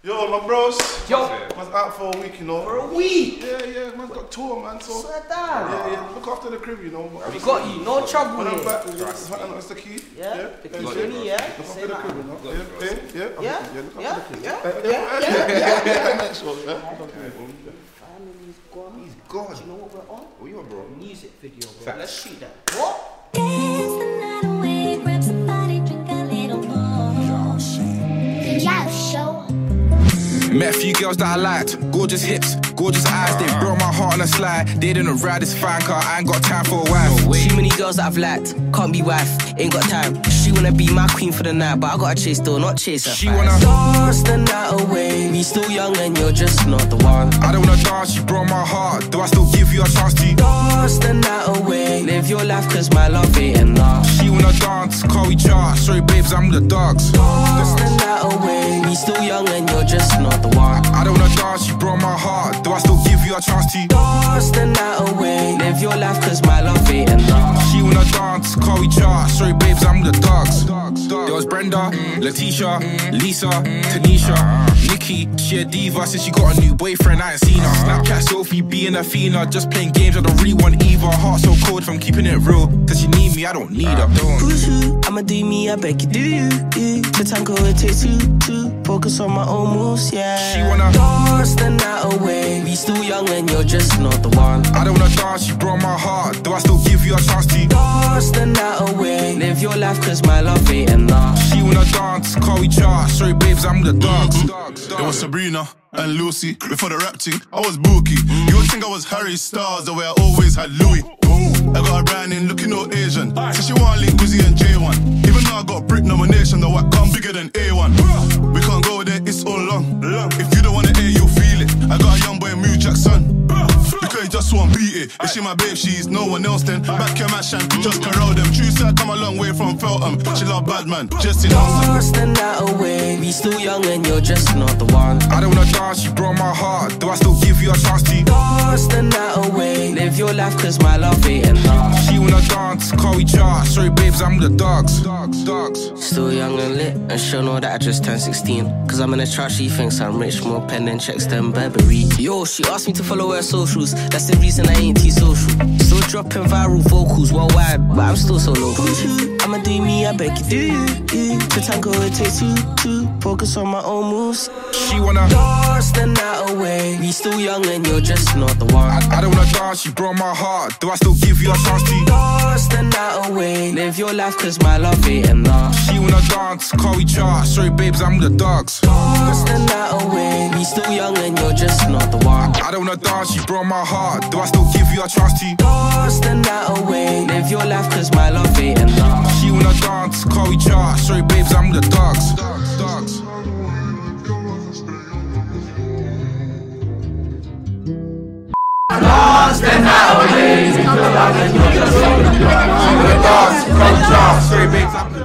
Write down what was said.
Yo, my bros. Yo. Man's out for a week, you know. For a week? Yeah, man's got tour, man. So. Swear down. Yeah. Look after the crib, you know. We got you, no trouble When I'm here. back, that's the key. Yeah. The key, yeah. Look after the crib, you know. Family's gone. He's gone. Do you know what we're on? What you on, bro? Music video, bro. Facts. Let's shoot that. What? Dance the night away, grab somebody, drink a little more. Yeah, show. Met a few girls that I liked, gorgeous hips, gorgeous eyes. They broke my heart on a slide. They didn't ride this fine car, I ain't got time for a wife. Too many girls that I've liked, can't be wife, ain't got time. She wanna be my queen for the night, but I gotta chase though, not chase her. She wanna dance the night away. We still young and you're just not the one. I don't wanna dance, you broke my heart. Do I still give you a chance to dance the night away? Live your life cause my love ain't enough. She wanna dance, call each other. Sorry babes, I'm the dogs. Dance the night away. We still young and you're just not the one. I don't wanna dance, you broke my heart. Do I still give you a chance to dance the night away? Live your life cause my love ain't enough. She wanna dance, call each other. Sorry babes, I'm the dogs. There was Brenda, Letitia, Lisa, Tanisha, Nikki. She a diva since she got a new boyfriend, I ain't seen her. Snapchat Sophie being a fiend, just playing games, I don't really want either. Heart so cold if I'm keeping it real. Does she need me? I don't need her. Woohoo, I'ma do me, I beg you do. The tango it takes two. Focus on my own moves, yeah. She wanna dance the night away. We still young and you're just not the one. I don't wanna dance, you broke my heart. Do I still give you a chance to dance the night away? Live your life cause my love ain't enough. She wanna dance, call each other. Sorry babes, I'm the dogs. It was Sabrina and Lucy. Before the rap thing, I was Bookie. You would think I was Harry Styles, the way I always had Louis. I got a brand in looking all Asian. So she want link Wizzy and J1. Even though I got Brit nomination, the white come bigger than A1. We can't go there, it's all long. If you don't wanna hear, you'll feel it. I got a young boy, Mew Jackson. Because he just won't beat it. If she my babe, she's no one else then. Back your mash and just corral them. True side come a long way from Feltham. She love bad man, just in dance the night away. We still young and you're just not the one. I don't wanna dance, you broke my heart. Do I still give you a chance to dance the night away? Live your life cause my love ain't enough. She wanna dance, call each other. Sorry babes, I'm the dogs. Still young and lit, and she'll know that I just turned 16. Cause I'm in a trap, she thinks I'm rich, more pen than checks than Burberry. Yo, she asked me to follow her socials, that's the reason I ain't T-social. Still dropping viral vocals worldwide, but I'm still so local. I'ma do me, I beg you do. The tango it takes two. Focus on my own moves. She wanna dance the night away. We still young and you're just not the one. I don't wanna dance, you broke my heart. Do I still give you a chance to dance the night away? Live your life cause my love ain't enough. She wanna dance, call each other. Sorry babes, I'm the dogs. Dance the night away. We still young and you're just not the one. I don't wanna dance, you broke my heart. Do I still give you a chance to dance the night away? Live your life cause my love ain't enough. She wanna dance, call each other. Sorry babes, I'm the dogs. Dance the night away. She wanna dance, call each other. Sorry babes, I'm the